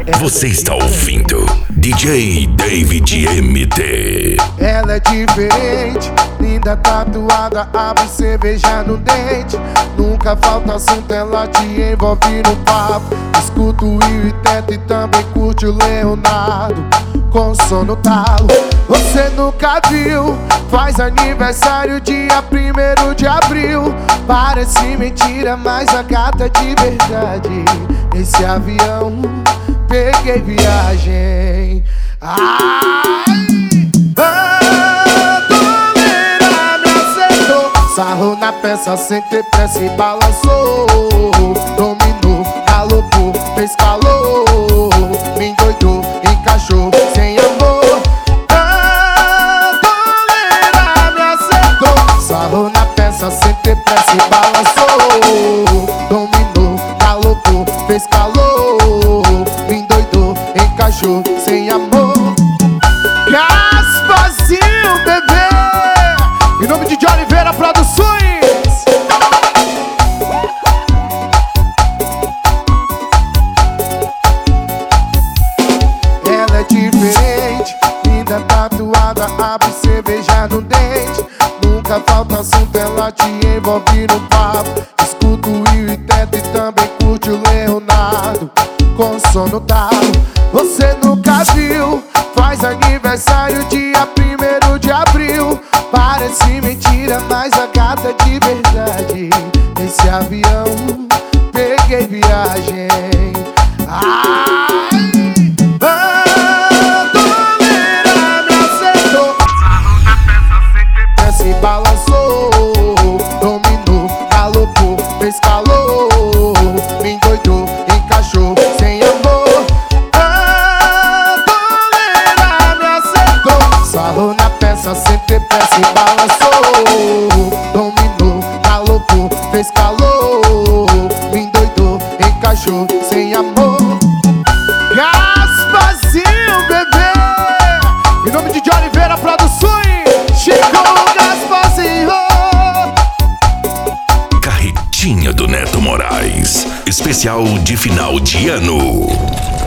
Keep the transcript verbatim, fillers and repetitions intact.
Você está ouvindo D J David M T. Ela é diferente, linda, tatuada, abre cerveja no dente. Nunca falta assunto, ela te envolve no papo. Escuta o Will e Teto e também curte o Leonardo com som no talo. Você nunca viu, faz aniversário dia primeiro de abril. Parece mentira, mas a gata é de verdade. Esse avião, peguei viagem. Ai, a doleira me acertou. Sarrou na peça sem ter pressa e balançou. Dominou, galopou, fez calor. Me endoidou, encaixou, sem amor. A doleira me acertou. Sarrou na peça sem ter pressa e balançou. Dominou, galopou, fez calor. Me endoidou, encaixou, sem amor. Gaspazinho, bebê. Em nome de Johnny Oliveira Produções. Ela é diferente, linda, tatuada, abre cerveja no dente. Nunca falta assunto, ela te envolve no papo. Escuta o Will e Teto e também curte o Leonardo com som no talo. Você nunca viu, faz aniversário dia primeiro de abril. Parece mentira, mas a gata é de verdade. Esse avião, peguei viagem. Ai, a doleira me acertou. Se balançou, dominou, galopou, fez calor. Me endoidou, encaixou, sem amor. A doleira me acertou. Sarrou na peça sem ter pressa e balançou. Dominou, galopou, fez calor. Me endoidou, encaixou, sem amor. Gaspazinho, bebê. Em nome de Johnny Oliveira Produções. Chegou Gaspazinho. Carretinha do Neto Moraes, especial de final de ano.